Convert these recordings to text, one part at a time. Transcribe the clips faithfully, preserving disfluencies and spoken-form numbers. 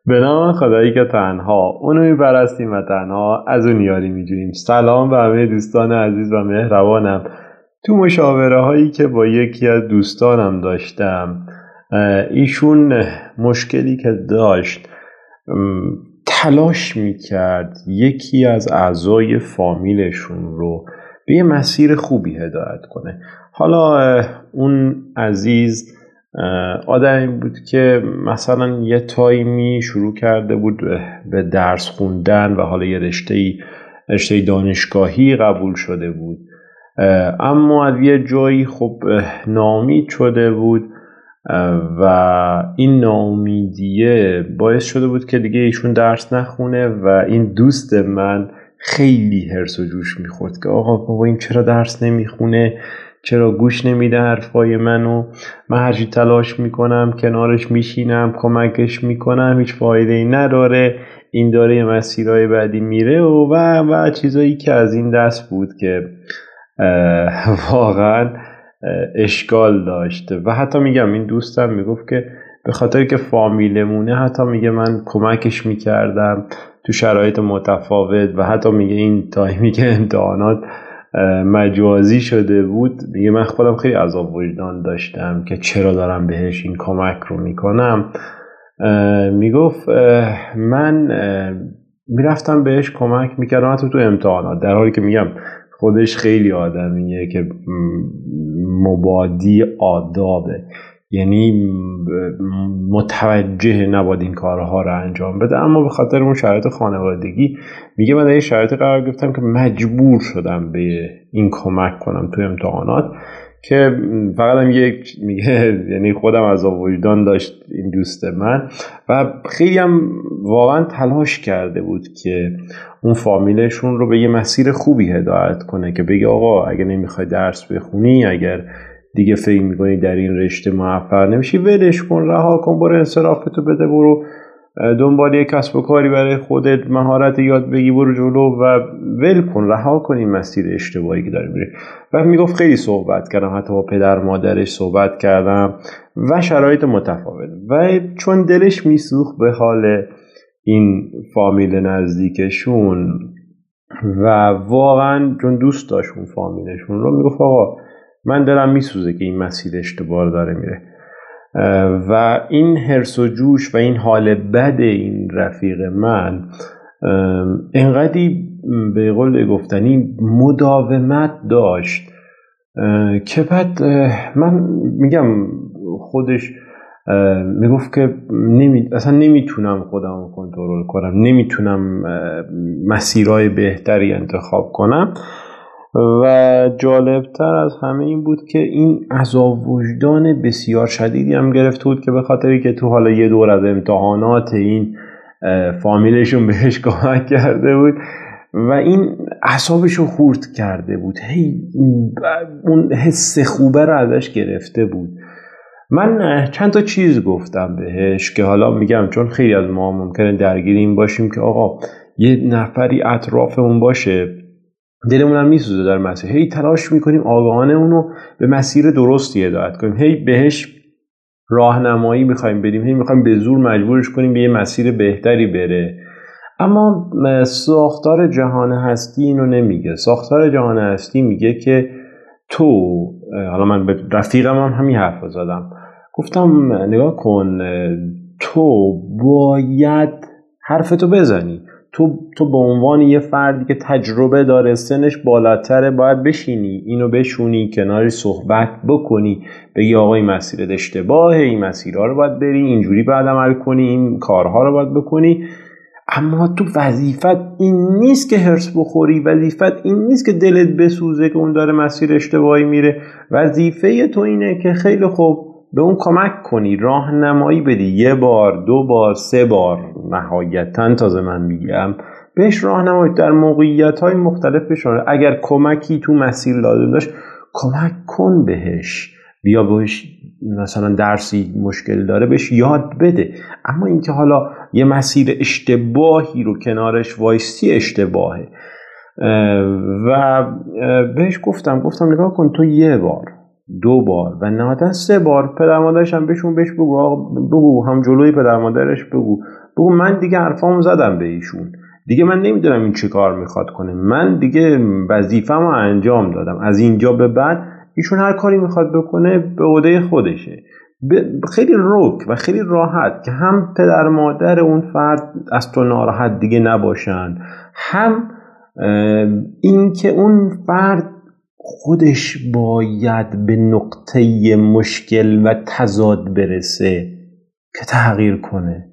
به نام خدایی که تنها اونو میپرستیم و تنها از اون یاری میجوییم. سلام به همه دوستان عزیز و مهربانم. تو مشاوره هایی که با یکی از دوستانم داشتم، ایشون مشکلی که داشت تلاش میکرد یکی از اعضای فامیلشون رو به یه مسیر خوبی هدایت کنه. حالا اون عزیز آدمی بود که مثلا یه تایمی شروع کرده بود به درس خوندن و حالا یه رشته رشته دانشگاهی قبول شده بود، اما از یه جایی خب ناامید شده بود و این ناامیدیه باعث شده بود که دیگه ایشون درس نخونه و این دوست من خیلی هرس و جوش میخورد که آقا بابا این چرا درس نمیخونه، چرا گوش نمیده حرفای منو، من هرچی تلاش میکنم کنارش میشینم کمکش میکنم هیچ فایده ای نداره، این داره یه مسیرهای بعدی میره و و و چیزایی که از این دست بود که واقعا اشکال داشته. و حتی میگم این دوستم میگفت که به خاطر که فامیلمونه حتی میگه من کمکش میکردم تو شرایط متفاوت و حتی میگه این تایمی که امتحانات مجازی شده بود میگه من خودم خیلی عذاب وجدان داشتم که چرا دارم بهش این کمک رو میکنم. میگفت من میرفتم بهش کمک میکردم حتی تو امتحانات، در حالی که میگم خودش خیلی آدمیه که مبادی آدابه، یعنی متوجه نباید این کارها رو انجام بده، اما به خاطر اون شرایط خانوادگی میگه من در این شرایط قرار گرفتم که مجبور شدم به این کمک کنم تو امتحانات که فقط هم یک میگه یعنی خودم عذاب وجدان داشت این دوست من و خیلی هم واقعا تلاش کرده بود که اون فامیلشون رو به یه مسیر خوبی هدایت کنه که بگه آقا اگه نمیخوای درس بخونی، اگر دیگه فکر میکنی در این رشته موفق نمیشی، ولش کن، رها کن، برو انصرافتو بده، برو دنبال یک کسب و کاری برای خودت مهارت یاد بگی، برو جلو و ول کن، رها کن این مسیر اشتباهی که داری میری. و میگفت خیلی صحبت کردم، حتی با پدر مادرش صحبت کردم و شرایط متفاوت و چون دلش میسوخت به حال این فامیل نزدیکشون و واقعا چون دوست داشت اون فامیلشون رو، میگفت آقا من دلم میسوزه که این مسیر اشتباه داره میره و این هرس و جوش و این حال بد این رفیق من انقدی به قول گفتنی مداومت داشت که بعد من میگم خودش میگفت که نمی... اصلا نمیتونم خودم رو کنترل کنم، نمیتونم مسیرهای بهتری انتخاب کنم و جالبتر از همه این بود که این عذاب وجدان بسیار شدیدی هم گرفته بود که به خاطری که تو حالا یه دور از امتحانات این فامیلشون بهش کمک کرده بود و این اعصابش رو خورد کرده بود، هی اون حس خوبه رو ازش گرفته بود. من چند تا چیز گفتم بهش که حالا میگم چون خیلی از ما ممکنه درگیر این باشیم که آقا یه نفری اطرافمون باشه دلمون هم میسوزه در مسیر، هی تلاش میکنیم آگاهانه اونو به مسیر درستی هدایت کنیم، هی بهش راهنمایی میخوایم بدیم، هی میخوایم به زور مجبورش کنیم به یه مسیر بهتری بره. اما ساختار جهان هستی اینو نمیگه. ساختار جهان هستی میگه که تو، حالا من به رفیقم هم همین حرف زدم، گفتم نگاه کن، تو باید حرفتو بزنی، تو تو به عنوان یه فردی که تجربه داره، سنش بالاتره، باید بشینی اینو بشونی کناری صحبت بکنی، بگی آقا این مسیرت اشتباهه، این مسیرها رو باید بری، اینجوری باید عمل کنی، این کارها رو باید بکنی. اما تو وظیفت این نیست که هرس بخوری، وظیفت این نیست که دلت بسوزه که اون داره مسیر اشتباهی میره، وظیفه تو اینه که خیلی خوب به اون کمک کنی، راهنمایی بدی، یه بار، دو بار، سه بار، نهایتاً تازه من میگم بهش راهنمایی در موقعیت‌های مختلف بشه. اگر کمکی تو مسیر لازم داشت کمک کن بهش، بیا بهش مثلا درسی مشکل داره بهش یاد بده. اما اینکه حالا یه مسیر اشتباهی رو کنارش وایستی اشتباهه. و بهش گفتم گفتم نگاه کن، تو یه بار دو بار و نهایتا سه بار پدر مادرش هم بهشون بهش بگو آقا بگو هم جلوی پدر مادرش بگو بگو من دیگه حرفامو زدم به ایشون، دیگه من نمیدونم این چی کار میخواد کنه، من دیگه وظیفه‌مو انجام دادم، از اینجا به بعد ایشون هر کاری میخواد بکنه به عهده خودشه. خیلی رک و خیلی راحت که هم پدر مادر اون فرد از تو ناراحت دیگه نباشن، هم این که اون فرد خودش باید به نقطه مشکل و تضاد برسه که تغییر کنه.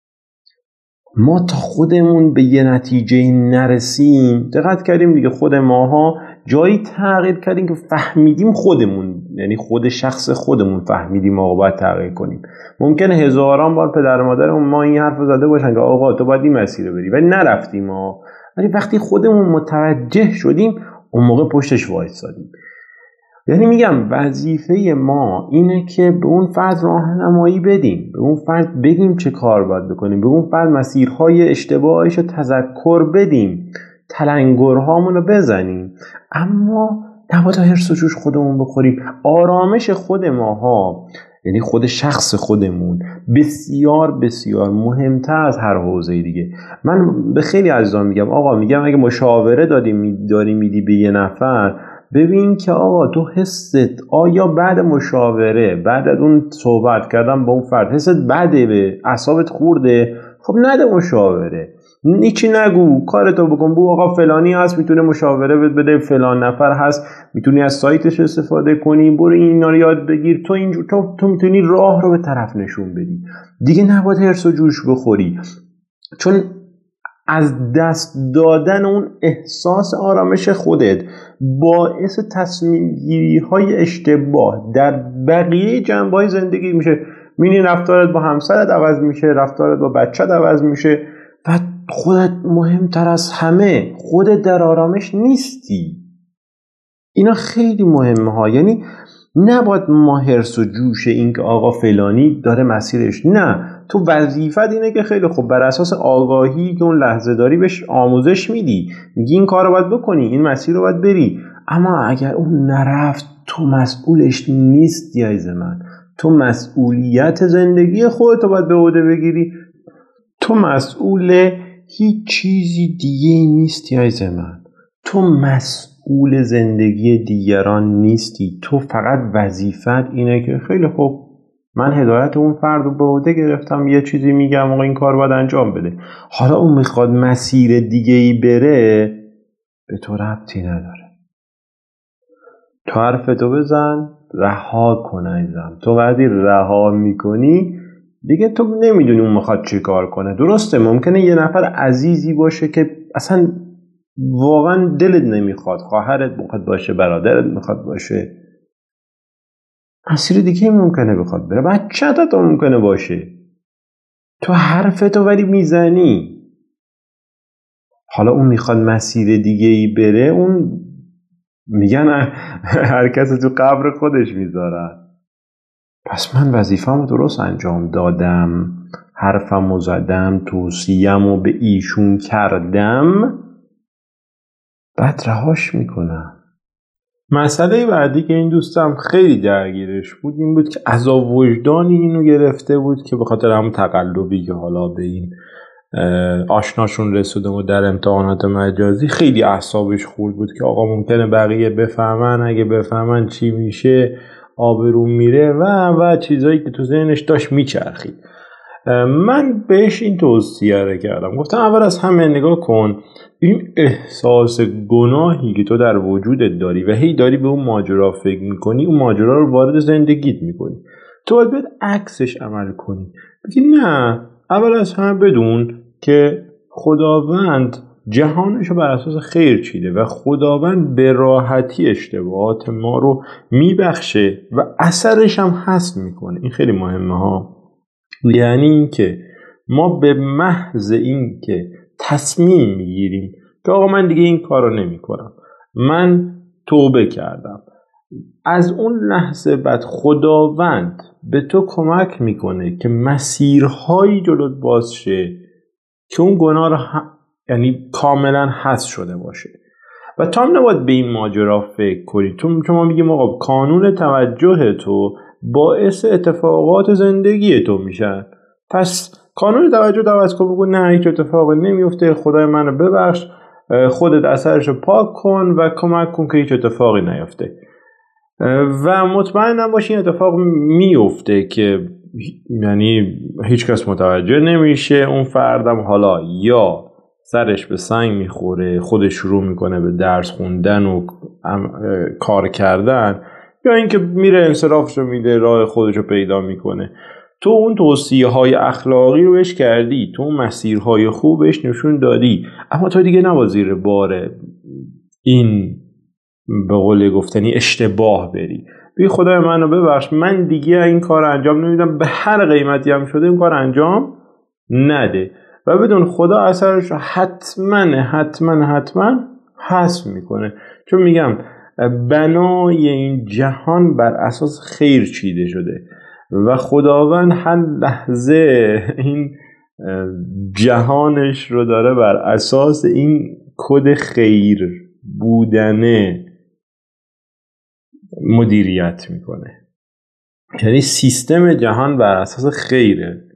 ما تا خودمون به یه نتیجه نرسیم، دقت کردیم دیگه خود ماها جایی تغییر کردیم که فهمیدیم خودمون، یعنی خود شخص خودمون فهمیدیم آقا باید تغییر کنیم. ممکنه هزاران بار پدر مادرمون ما این حرف زده باشن که آقا تو باید این مسیر رو بری ولی نرفتیم ما، ولی وقتی خودمون متوجه شدیم اون موقع پشتش وایسادیم. یعنی میگم وظیفه ما اینه که به اون فرد راهنمایی بدیم، به اون فرد بگیم چه کار باید بکنیم، به اون فرد مسیرهای اشتباهش رو تذکر بدیم، تلنگرهامون رو بزنیم، اما نباید هرس و جوش خودمون بخوریم. آرامش خود ماها، یعنی خود شخص خودمون، بسیار بسیار مهمتر از هر حوزه دیگه. من به خیلی عزیزان میگم آقا میگم اگه مشاوره دادی داری میدی به یه نفر، ببین که آقا تو حست آیا بعد مشاوره، بعد از اون صحبت کردن با اون فرد حست بده، به اعصابت خورده، خب نده مشاوره، نیچی نگو، کارتو بکن. بگو آقا فلانی هست میتونه مشاوره بده، فلان نفر هست میتونی از سایتش استفاده کنی، برو اینا رو یاد بگیر، تو اینجور تو, تو میتونی راه رو به طرف نشون بدی. دیگه نباید هرس و جوش بخوری، چون از دست دادن اون احساس آرامش خودت باعث تصمیم گیری های اشتباه در بقیه جنبه‌های زندگی میشه. می‌بینی رفتارت با همسرت عوض میشه، رفتارت با بچه‌ت عوض میشه و خودت مهمتر از همه خودت در آرامش نیستی. اینا خیلی مهمه ها. یعنی نباید ما هرس و جوش این که آقا فلانی داره مسیرش، نه، تو وظیفت اینه که خیلی خوب بر اساس آگاهی که اون لحظه داری بهش آموزش میدی، میگی این کار رو باید بکنی، این مسیر رو باید بری، اما اگر اون نرفت تو مسئولش نیستی عزیز من. تو مسئولیت زندگی خودت رو باید به عهده بگیری، تو مسئول هیچ چیزی دیگه نیستی عزیز من. تو مسئول زندگی دیگران نیستی، تو فقط وظیفت اینه که خیلی خوب من هدایت اون فرد رو به عهده گرفتم، یه چیزی میگم آقا این کار باید انجام بده. حالا اون میخواد مسیر دیگه ای بره، به تو ربطی نداره. تو حرفتو بزن، رها کن عزیزم. تو وقتی رها میکنی دیگه تو نمیدونی اون میخواد چی کار کنه. درسته ممکنه یه نفر عزیزی باشه که اصلا واقعا دلت نمیخواد، خواهرت میخواد باشه، برادرت میخواد باشه، مسیر دیگه ممکنه بخواد بره، بچه‌ت هم ممکنه باشه، تو حرفتو ولی میزنی. حالا اون میخواد مسیر دیگه ای بره، اون میگن هر کسی تو قبر خودش میذاره. پس من وظیفه‌مو درست انجام دادم، حرفمو زدم، توصیه‌مو به ایشون کردم، بعد رهاش میکنم. مسئله بعدی که این دوستم خیلی درگیرش بود این بود که عذاب وجدانی اینو گرفته بود که به خاطر همون تقلبی که حالا به این آشناشون رسیدم و در امتحانات مجازی خیلی اعصابش خورد بود که آقا ممکنه بقیه بفهمن، اگه بفهمن چی میشه، آبروم میره و و چیزایی که تو ذهنش داشت میچرخید. من بهش این توصیه رو کردم، گفتم اول از همه نگاه کن این احساس گناهی که تو در وجودت داری و هی داری به اون ماجرا فکر میکنی، اون ماجرا رو وارد زندگیت میکنی، تو باید باید عکسش عمل کنی. بگی نه، اول از همه بدون که خداوند جهانش رو بر اساس خیر چیده و خداوند به راحتی اشتباهات ما رو میبخشه و اثرش هم حذف میکنه. این خیلی مهمه ها. یعنی این که ما به محض این که تصمیم میگیریم که آقا من دیگه این کار رو نمی کنم، من توبه کردم، از اون لحظه بعد خداوند به تو کمک میکنه که مسیرهایی جلوت باز شه که اون گناه رو ه... یعنی کاملا حذف شده باشه. و تو هم نباید به این ماجرا فکر کنی. تو شما میگیم آقا کانون توجه تو باعث اتفاقات زندگی تو میشن، پس کانون توجه عوض کن، بگو نه هیچ اتفاقی نمیفته، خدای منو ببخش، خودت اثرشو پاک کن و کمک کن که هیچ اتفاقی نیفته. و مطمئنم باشی این اتفاق میفته که یعنی هیچ کس متوجه نمیشه، اون فردم حالا یا سرش به سنگ میخوره، خودش شروع میکنه به درس خوندن و کار کردن، یا اینکه میره انصرافشو میده، راه خودشو پیدا میکنه. تو اون توصیه های اخلاقی رو بهش کردی، تو اون مسیرهای خوب بهش نشون دادی، اما تو دیگه نباید زیر بار این به قول گفتنی اشتباه بری، بگی خدای منو ببخش، من دیگه این کار انجام نمیدم، به هر قیمتی هم شده این کار انجام نده، و بدون خدا اثرش حتما حتما حتما حذف میکنه. چون میگم بنای این جهان بر اساس خیر چیده شده و خداوند هر لحظه این جهانش رو داره بر اساس این کد خیر بودنه مدیریت میکنه. یعنی سیستم جهان بر اساس خیره.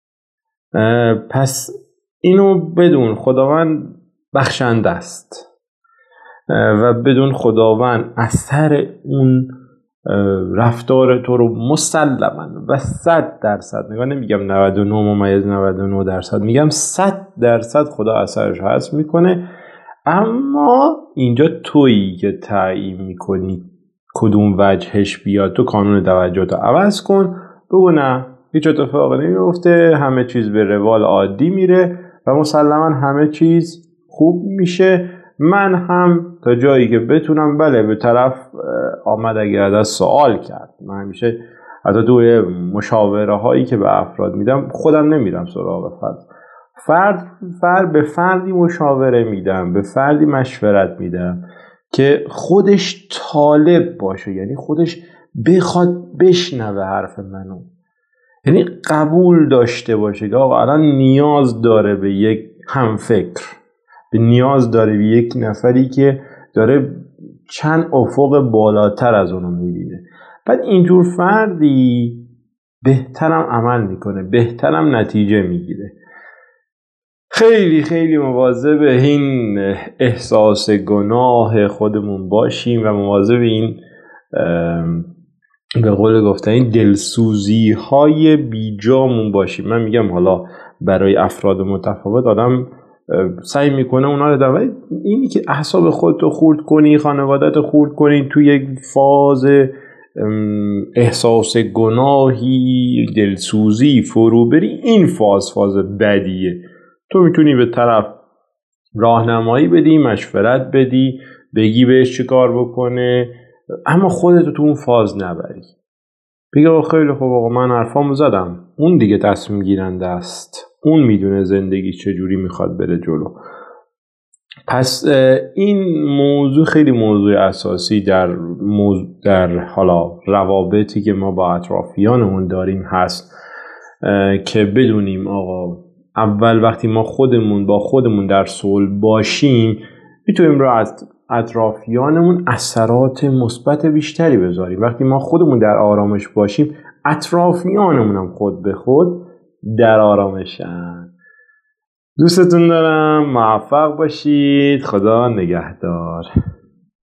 پس اینو بدون خداوند بخشنده است و بدون خداوند اثر اون رفتار تو رو مسلما و صد درصد، نگاه نمیگم نود و نه ممیز نود و نه درصد، میگم صد درصد خدا اثرش هست میکنه. اما اینجا تویی که تعیین میکنی کدوم وجهش بیاد. تو کانون توجه تو عوض کن، بگو نه هیچ اتفاقی نمیفته، همه چیز به روال عادی میره و مسلما همه چیز خوب میشه. من هم تا جایی که بتونم بله به طرف آمد اگر از سوال کرد، من همیشه حتی توی مشاوره هایی که به افراد میدم خودم نمیرم سراغ فرد فرد فرد به فردی مشاوره میدم، به فردی مشورت میدم که خودش طالب باشه، یعنی خودش بخواد بشنوه حرف منو، یعنی قبول داشته باشه که آقا الان نیاز داره به یک همفکر، به نیاز داره به یک نفری که داره چند افق بالاتر از اونو میبینه. بعد اینجور فردی بهترم عمل میکنه، بهترم نتیجه میگیره. خیلی خیلی مواظب این احساس گناه خودمون باشیم و مواظب این به قول گفتنی دلسوزی های بیجامون باشیم. من میگم حالا برای افراد متفاوت آدم سعی میکنه اونا رو داره، اینی که اعصاب خودتو خورد کنی، خانوادت خورد کنی، توی یک فاز احساس گناهی دلسوزی فرو بری، این فاز فاز بدیه. تو میتونی به طرف راهنمایی بدی، مشورت بدی، بگی بهش چی کار بکنه، اما خودتو تو اون فاز نبری. بگه خیلی خوب آقا من حرفامو زدم، اون دیگه تصمیم گیرنده است، اون میدونه زندگی چجوری میخواد بره جلو. پس این موضوع خیلی موضوع اساسی در موضوع در حالا روابطی که ما با اطرافیانمون داریم هست که بدونیم آقا اول وقتی ما خودمون با خودمون در صلح باشیم میتونیم رو از اطرافیانمون اثرات مثبت بیشتری بذاریم. وقتی ما خودمون در آرامش باشیم اطرافیانمون هم خود به خود در آرامشن. دوستتون دارم، موفق باشید، خدا نگهدار.